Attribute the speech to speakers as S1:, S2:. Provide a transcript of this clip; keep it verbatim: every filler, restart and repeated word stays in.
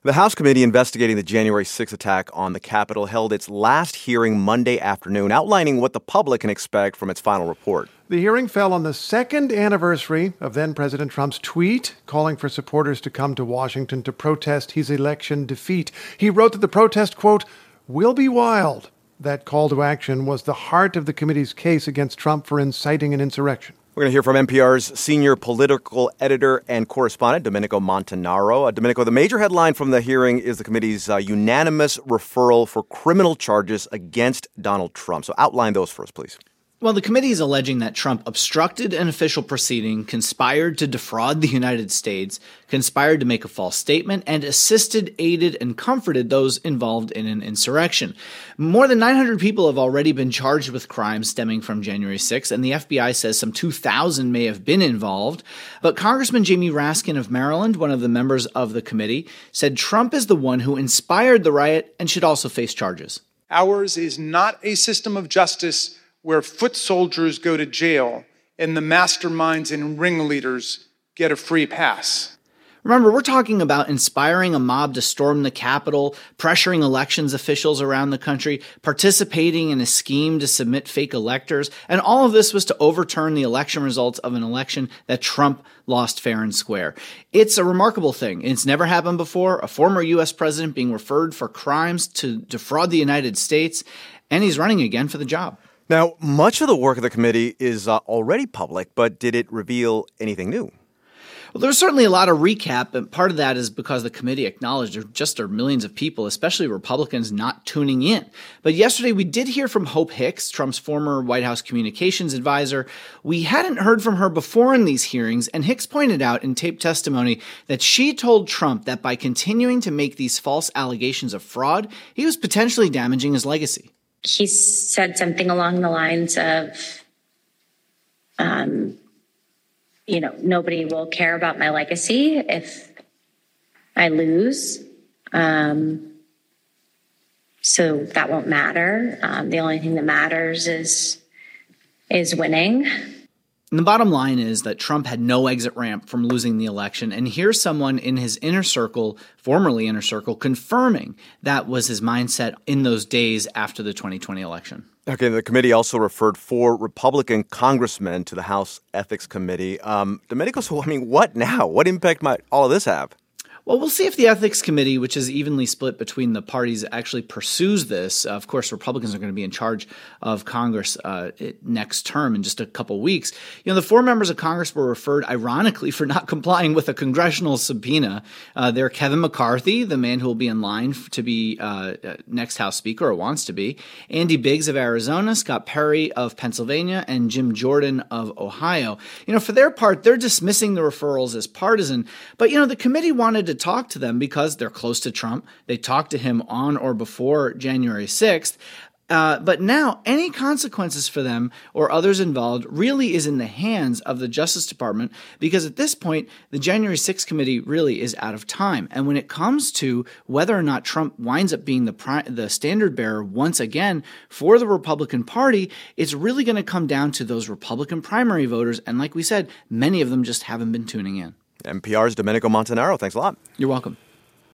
S1: The House committee investigating the January sixth attack on the Capitol held its last hearing Monday afternoon, outlining what the public can expect from its final report.
S2: The hearing fell on the second anniversary of then-President Trump's tweet calling for supporters to come to Washington to protest his election defeat. He wrote that the protest, quote, will be wild. That call to action was the heart of the committee's case against Trump for inciting an insurrection.
S1: We're going to hear from N P R's senior political editor and correspondent, Domenico Montanaro. Uh, Domenico, the major headline from the hearing is the committee's uh, unanimous referral for criminal charges against Donald Trump. So outline those for us, please.
S3: Well, the committee is alleging that Trump obstructed an official proceeding, conspired to defraud the United States, conspired to make a false statement, and assisted, aided, and comforted those involved in an insurrection. More than nine hundred people have already been charged with crimes stemming from January sixth, and the F B I says some two thousand may have been involved. But Congressman Jamie Raskin of Maryland, one of the members of the committee, said Trump is the one who inspired the riot and should also face charges.
S4: Ours is not a system of justice where foot soldiers go to jail and the masterminds and ringleaders get a free pass.
S3: Remember, we're talking about inspiring a mob to storm the Capitol, pressuring elections officials around the country, participating in a scheme to submit fake electors, and all of this was to overturn the election results of an election that Trump lost fair and square. It's a remarkable thing. It's never happened before. A former U S president being referred for crimes to defraud the United States, and he's running again for the job.
S1: Now, much of the work of the committee is uh, already public, but did it reveal anything new?
S3: Well, there's certainly a lot of recap, and part of that is because the committee acknowledged there just are millions of people, especially Republicans, not tuning in. But yesterday we did hear from Hope Hicks, Trump's former White House communications advisor. We hadn't heard from her before in these hearings, and Hicks pointed out in taped testimony that she told Trump that by continuing to make these false allegations of fraud, he was potentially damaging his legacy.
S5: He said something along the lines of, um, you know, nobody will care about my legacy if I lose. Um, so that won't matter. Um, the only thing that matters is is winning.
S3: And the bottom line is that Trump had no exit ramp from losing the election. And here's someone in his inner circle, formerly inner circle, confirming that was his mindset in those days after the twenty twenty election.
S1: Okay, the committee also referred four Republican congressmen to the House Ethics Committee. Um, Domenico, so I mean, what now? What impact might all of this have?
S3: Well, we'll see if the Ethics Committee, which is evenly split between the parties, actually pursues this. Uh, of course, Republicans are going to be in charge of Congress uh, next term in just a couple weeks. You know, the four members of Congress were referred, ironically, for not complying with a congressional subpoena. Uh, they're Kevin McCarthy, the man who will be in line to be uh, next House Speaker, or wants to be, Andy Biggs of Arizona, Scott Perry of Pennsylvania, and Jim Jordan of Ohio. You know, for their part, they're dismissing the referrals as partisan. But, you know, the committee wanted to talk to them because they're close to Trump. They talked to him on or before January sixth. Uh, but now any consequences for them or others involved really is in the hands of the Justice Department, because at this point, the January sixth committee really is out of time. And when it comes to whether or not Trump winds up being the pri- the standard bearer once again for the Republican Party, it's really going to come down to those Republican primary voters. And like we said, many of them just haven't been tuning in.
S1: N P R's Domenico Montanaro, thanks a lot.
S3: You're welcome.